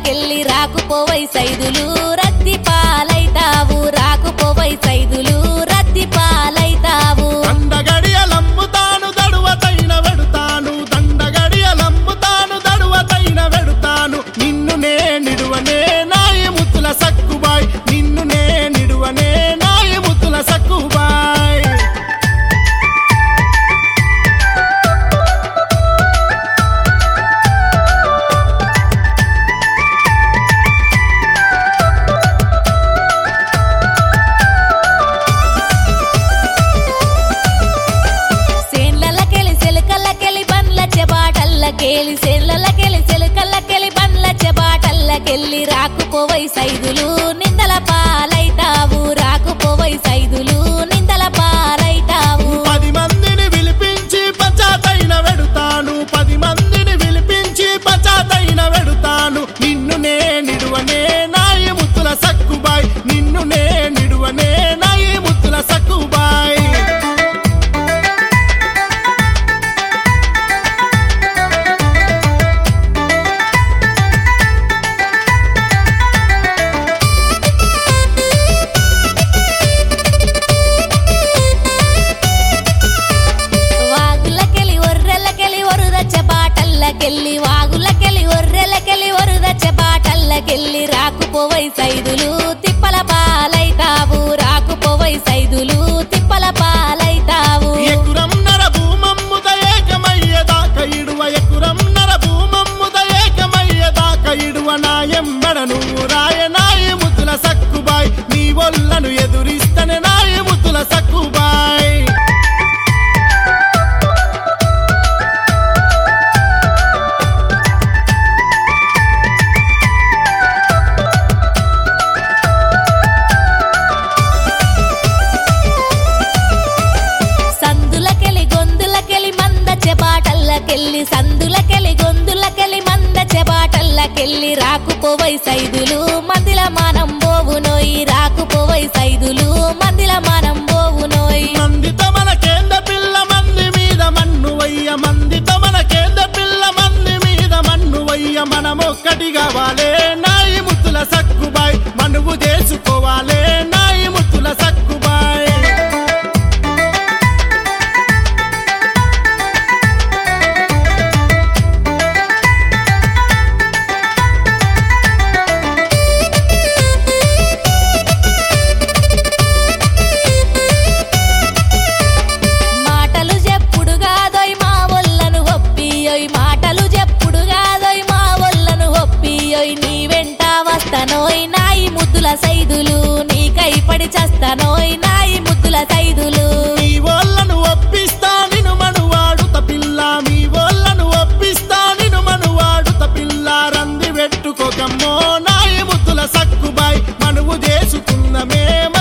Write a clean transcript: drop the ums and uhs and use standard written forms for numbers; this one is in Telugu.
పాలకెళ్ళి రాకుపోవై సైదులు రత్తి పాలైతావు రాకుపోవై సైదులు రత్తి పాలైతావు దండగడియలమ్ముతాను దడువతైన వెడుతాను దండగడియలమ్ముతాను దడువతైన వెడుతాను నిన్ను నే నిడువనే నాయి ముత్తుల సక్కుబాయ్ నిన్ను నే నిడువనే నాయి ముత్తుల సక్కుబాయ్ కేలి సెల్లలకెలి సెలకల్లకెలి బండ్ల చెబాటల్లకెళ్ళి రాకుపోవై సైదులు నిందల పాలైతావు రాకుపోవై సైదులు నిందల పాలైతావు 10 మందిని విలిపించి పచాతైన వెడుతాను 10 మందిని విలిపించి పచాతైన వెడుతాను నిన్ను నే నిడువనే నాయి ముత్తుల సక్కుబాయ్ నిన్ను నే నిడువనే నాయి ముత్తుల సక్కుబాయ్ కెళ్ళి వాగులకెళ్ళి ఒర్రెలకెళ్ళి ఒరుదచ్చ బాటల్లకెళ్ళి రాకుపోవై సైదులు తిప్పల పాలైతావు రాకుపోవై సైదులు తిప్పల పాలైతావు ఎకురం నర భూమమ్ముద ఏకమయ్యదాక ఇడువ ఎకురం నర భూమమ్ముద ఏకమయ్యదాక ఇడువ నాయంబడ నువ్వు రాయ నాయి ముద్దుల సక్కుబాయ్ నీ ఒళ్ళను ఎదురిస్తనే నాయి ముద్దుల సక్కుబాయ్ కెళ్ళి సందులకెళ్ళి గొంతులకెళ్ళి మంద చెబాటల్లకెళ్ళి రాకుపోవై సైదులు మందిల మానం బోవునోయి రాకుపోవై సైదులు మందిల మానం బోవునోయి మందిత మన కేంద్ర పిల్ల మంది మీద మన్ను వయ్య మందిత మన కేంద్ర పిల్ల మంది మీద మన్ను వయ్య మనమొక్కటి కావాలే నాయి ముత్తుల సక్కుబాయ్ మనువు చేసుకోవాలే నాయి ముత్తుల సక్కుబాయ్ వస్తనోయ్ నాయి ముద్దుల సైదులు నీకై పడి చస్తనోయ్ నాయి ముద్దుల సైదులు మీ వాళ్ళను ఒప్పిస్తా నిను మనువాడుత పిల్ల మీ వాళ్ళను ఒప్పిస్తా నిను మనువాడుత పిల్ల రంది పెట్టుకోకమ్మో నాయి ముద్దుల సక్కుబాయ్ మనువు చేసుకున్నమే